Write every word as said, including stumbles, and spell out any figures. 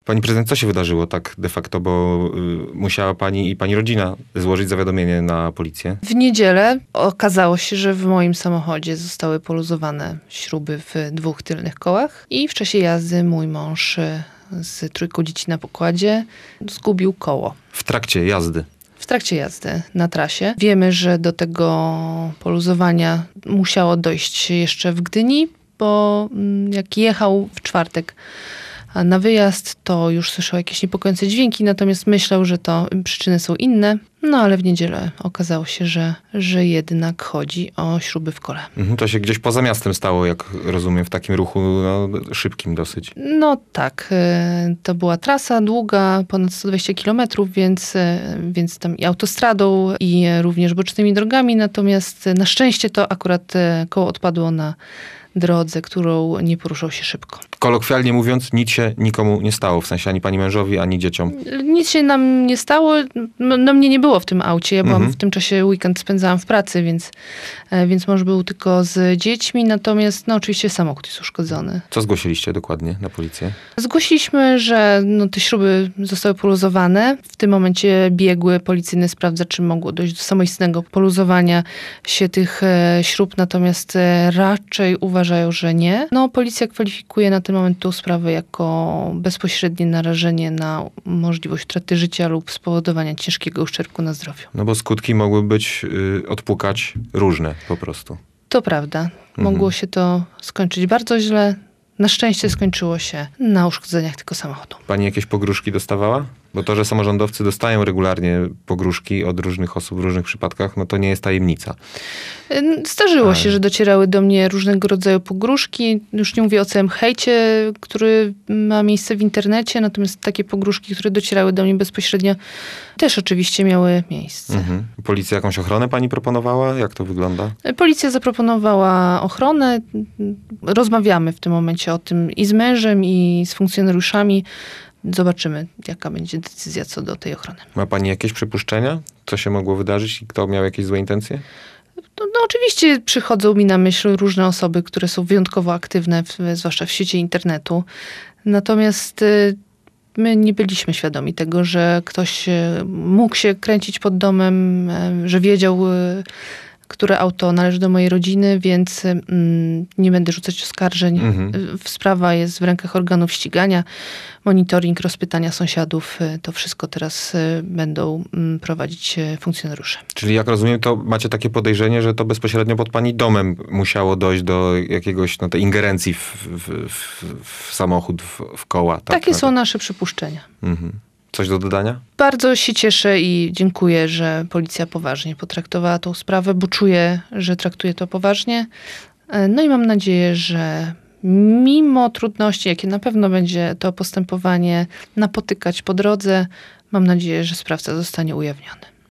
Pani prezydent, co się wydarzyło tak de facto, bo y, musiała pani i pani rodzina złożyć zawiadomienie na policję? W niedzielę okazało się, że w moim samochodzie zostały poluzowane śruby w dwóch tylnych kołach i w czasie jazdy mój mąż y, z trójką dzieci na pokładzie zgubił koło. W trakcie jazdy? W trakcie jazdy na trasie. Wiemy, że do tego poluzowania musiało dojść jeszcze w Gdyni, bo mm, jak jechał w czwartek na wyjazd, to już słyszał jakieś niepokojące dźwięki, natomiast myślał, że to przyczyny są inne. No ale w niedzielę okazało się, że, że jednak chodzi o śruby w kole. Mhm, to się gdzieś poza miastem stało, jak rozumiem, w takim ruchu no, szybkim dosyć. No tak, y, to była trasa długa, ponad sto dwadzieścia kilometrów, więc, y, więc tam i autostradą, i również bocznymi drogami, natomiast na szczęście to akurat y, koło odpadło na drodze, którą nie poruszał się szybko. Kolokwialnie mówiąc, nic się nikomu nie stało, w sensie ani pani mężowi, ani dzieciom. Nic się nam nie stało. No, no mnie nie było w tym aucie. Ja byłam Mhm. w tym czasie, weekend spędzałam w pracy, więc, więc mąż był tylko z dziećmi, natomiast no oczywiście samochód jest uszkodzony. Co zgłosiliście dokładnie na policję? Zgłosiliśmy, że no, te śruby zostały poluzowane. W tym momencie biegły policyjny sprawdza, czy mogło dojść do samoistnego poluzowania się tych e, śrub, natomiast e, raczej uważają, że nie. No, policja kwalifikuje na ten moment tą sprawę jako bezpośrednie narażenie na możliwość utraty życia lub spowodowania ciężkiego uszczerbku na zdrowiu. No bo skutki mogły być, y, odpukać różne po prostu. To prawda. Mogło Mhm. się to skończyć bardzo źle. Na szczęście skończyło się na uszkodzeniach tylko samochodu. Pani jakieś pogróżki dostawała? Bo to, że samorządowcy dostają regularnie pogróżki od różnych osób w różnych przypadkach, no to nie jest tajemnica. Zdarzyło Ale- się, że docierały do mnie różnego rodzaju pogróżki. Już nie mówię o całym hejcie, który ma miejsce w internecie, natomiast takie pogróżki, które docierały do mnie bezpośrednio, też oczywiście miały miejsce. Mhm. Policja jakąś ochronę pani proponowała? Jak to wygląda? Policja zaproponowała ochronę. Rozmawiamy w tym momencie o tym i z mężem, i z funkcjonariuszami. Zobaczymy, jaka będzie decyzja co do tej ochrony. Ma pani jakieś przypuszczenia? Co się mogło wydarzyć i kto miał jakieś złe intencje? No, no oczywiście przychodzą mi na myśl różne osoby, które są wyjątkowo aktywne, w, zwłaszcza w sieci internetu. Natomiast y, my nie byliśmy świadomi tego, że ktoś y, mógł się kręcić pod domem, y, że wiedział, y, które auto należy do mojej rodziny, więc y, nie będę rzucać oskarżeń. Mhm. Y, Sprawa jest w rękach organów ścigania. Monitoring, rozpytania sąsiadów, y, to wszystko teraz y, będą y, prowadzić y, funkcjonariusze. Czyli jak rozumiem, to macie takie podejrzenie, że to bezpośrednio pod pani domem musiało dojść do jakiegoś, no tej ingerencji w, w, w, w samochód, w, w koła. Tak? Takie No są to- nasze przypuszczenia. Mhm. Coś do dodania? Bardzo się cieszę i dziękuję, że policja poważnie potraktowała tą sprawę, bo czuję, że traktuje to poważnie. No i mam nadzieję, że mimo trudności, jakie na pewno będzie to postępowanie napotykać po drodze, mam nadzieję, że sprawca zostanie ujawniony.